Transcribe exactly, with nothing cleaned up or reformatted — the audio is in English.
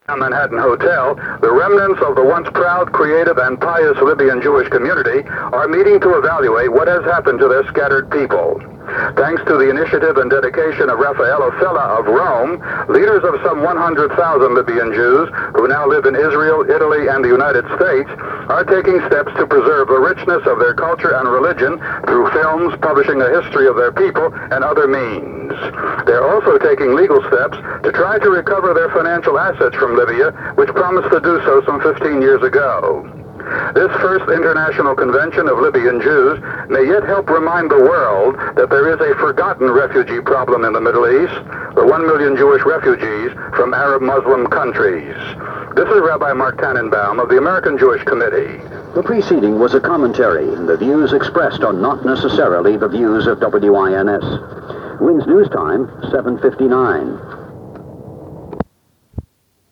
Manhattan Hotel, the remnants of the once proud, creative, and pious Libyan Jewish community are meeting to evaluate what has happened to their scattered people. Thanks to the initiative and dedication of Raffaello Fella of Rome, leaders of some one hundred thousand Libyan Jews who now live in Israel, Italy, and the United States are taking steps to preserve the richness of their culture and religion through films, publishing a history of their people, and other means. They're also taking legal steps to try to recover their financial assets from Libya, which promised to do so some fifteen years ago. This first international convention of Libyan Jews may yet help remind the world that there is a forgotten refugee problem in the Middle East, the one million Jewish refugees from Arab Muslim countries. This is Rabbi Mark Tannenbaum of the American Jewish Committee. The preceding was a commentary, and the views expressed are not necessarily the views of W I N S. W I N S News Time, seven fifty-nine.